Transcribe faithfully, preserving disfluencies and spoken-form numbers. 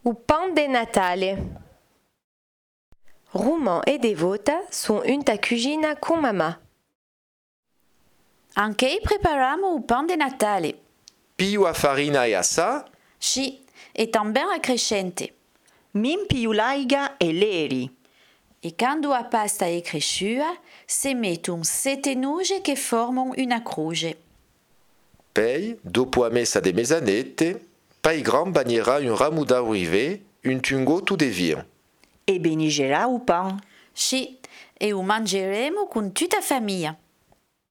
O pan de Natale. Roman e Devota sont unta cucina com mamma. Anche prepariamo o pan de Natale. Pio a farina e a sa? Sì, e também a crescente. Min più laiga e leri. E quando a pasta è cresciuta, si mettono sette noci che formano una croce. Pei, dopo a messa de mezzanette, Pai Gran bagnera un ramo d'arrivé, un tungotto de vin. E benigerà o pan. Sì, e lo mangeremo con tutta la famiglia.